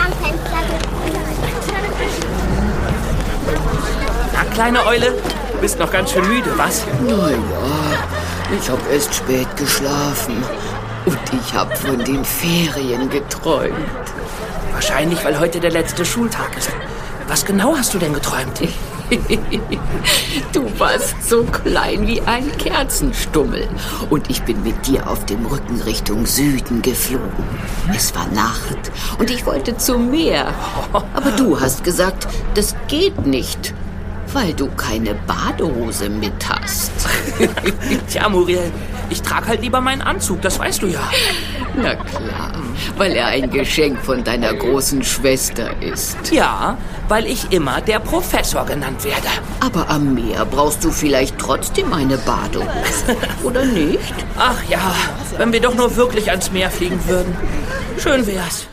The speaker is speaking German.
Na, kleine Eule, du bist noch ganz schön müde, was? Naja, ich habe erst spät geschlafen. Und ich habe von den Ferien geträumt. Wahrscheinlich, weil heute der letzte Schultag ist. Was genau hast du denn geträumt? Du warst so klein wie ein Kerzenstummel. Und ich bin mit dir auf dem Rücken Richtung Süden geflogen. Es war Nacht und ich wollte zum Meer. Aber du hast gesagt, das geht nicht, weil du keine Badehose mit hast. Tja, Muriel, ich trage halt lieber meinen Anzug, das weißt du ja. Na klar, weil er ein Geschenk von deiner großen Schwester ist. Ja, weil ich immer der Professor genannt werde. Aber am Meer brauchst du vielleicht trotzdem eine Badehose, oder nicht? Ach ja, wenn wir doch nur wirklich ans Meer fliegen würden. Schön wär's.